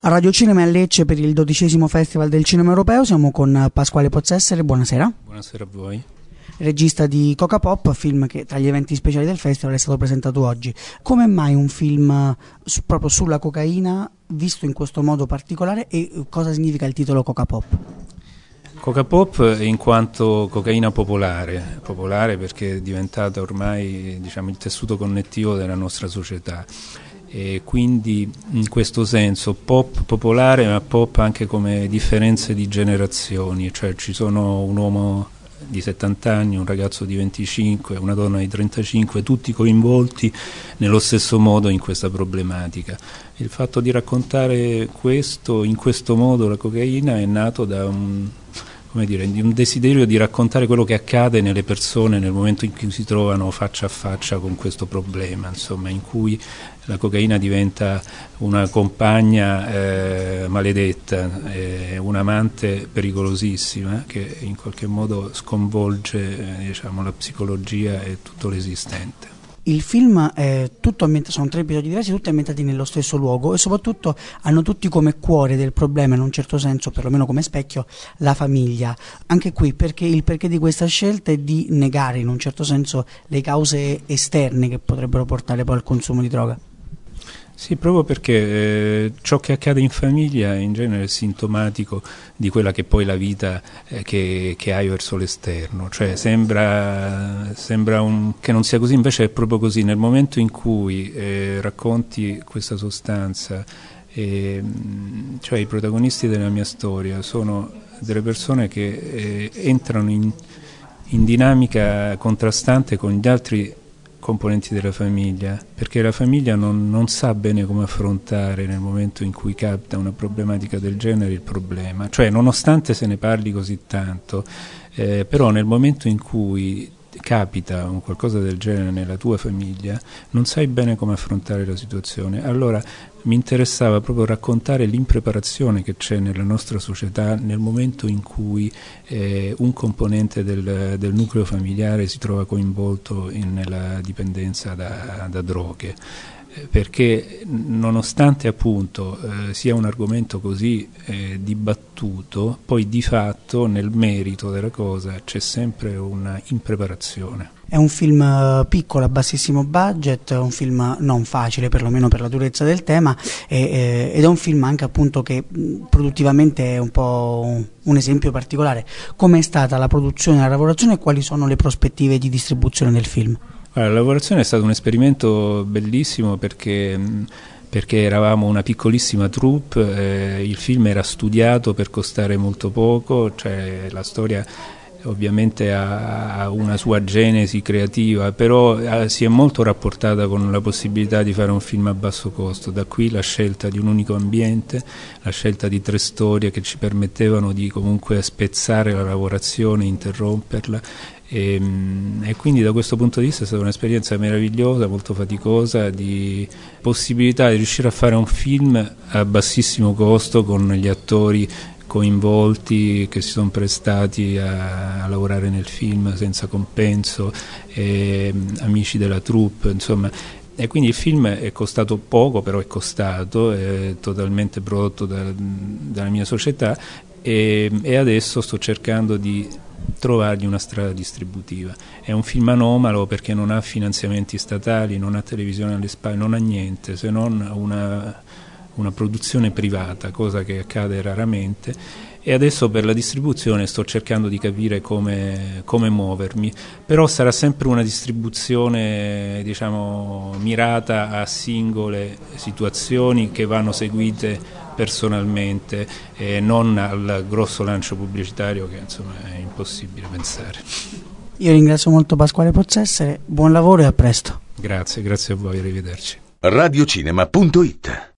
A Radio Cinema a Lecce per il 12° Festival del Cinema Europeo siamo con Pasquale Pozzessere, buonasera. Buonasera a voi. Regista di Coca Pop, film che tra gli eventi speciali del festival è stato presentato oggi. Come mai un film proprio sulla cocaina visto in questo modo particolare e cosa significa il titolo Coca Pop? Coca Pop in quanto cocaina popolare perché è diventata ormai il tessuto connettivo della nostra società. E quindi in questo senso pop popolare, ma pop anche come differenze di generazioni, cioè ci sono un uomo di 70 anni, un ragazzo di 25, una donna di 35, tutti coinvolti nello stesso modo in questa problematica. Il fatto di raccontare questo in questo modo, la cocaina, è nato da di un desiderio di raccontare quello che accade nelle persone nel momento in cui si trovano faccia a faccia con questo problema, in cui la cocaina diventa una compagna maledetta, un'amante pericolosissima che in qualche modo sconvolge la psicologia e tutto l'esistente. Il film è tutto sono 3 episodi diversi, tutti ambientati nello stesso luogo e soprattutto hanno tutti come cuore del problema, in un certo senso, perlomeno come specchio, la famiglia. Anche qui il perché di questa scelta è di negare in un certo senso le cause esterne che potrebbero portare poi al consumo di droga. Sì, proprio perché ciò che accade in famiglia in genere è sintomatico di quella che è poi la vita che hai verso l'esterno, cioè sembra che non sia così, invece è proprio così. Nel momento in cui racconti questa sostanza, cioè i protagonisti della mia storia sono delle persone che entrano in dinamica contrastante con gli altri componenti della famiglia, perché la famiglia non sa bene come affrontare nel momento in cui capita una problematica del genere il problema, cioè nonostante se ne parli così tanto, però nel momento in cui capita un qualcosa del genere nella tua famiglia non sai bene come affrontare la situazione. Allora mi interessava proprio raccontare l'impreparazione che c'è nella nostra società nel momento in cui un componente del nucleo familiare si trova coinvolto nella dipendenza da droghe, perché nonostante appunto sia un argomento così dibattuto, poi di fatto nel merito della cosa c'è sempre una impreparazione. È un film piccolo, a bassissimo budget, un film non facile perlomeno per la durezza del tema ed è un film anche appunto che produttivamente è un po' un esempio particolare. Com'è stata la produzione e la lavorazione e quali sono le prospettive di distribuzione del film? La lavorazione è stato un esperimento bellissimo perché eravamo una piccolissima troupe, il film era studiato per costare molto poco, cioè la storia ovviamente ha una sua genesi creativa, però si è molto rapportata con la possibilità di fare un film a basso costo, da qui la scelta di un unico ambiente, la scelta di 3 storie che ci permettevano di comunque spezzare la lavorazione, interromperla. E quindi da questo punto di vista è stata un'esperienza meravigliosa, molto faticosa, di possibilità di riuscire a fare un film a bassissimo costo con gli attori coinvolti che si sono prestati a lavorare nel film senza compenso, amici della troupe, e quindi il film è costato poco, però è costato, è totalmente prodotto dalla mia società e adesso sto cercando di trovargli una strada distributiva. È un film anomalo perché non ha finanziamenti statali, non ha televisione alle spalle, non ha niente se non una produzione privata, cosa che accade raramente, e adesso per la distribuzione sto cercando di capire come muovermi, però sarà sempre una distribuzione mirata a singole situazioni che vanno seguite personalmente e non al grosso lancio pubblicitario che è impossibile pensare. Io ringrazio molto Pasquale Pozzessere, buon lavoro e a presto. Grazie a voi, arrivederci. Radiocinema.it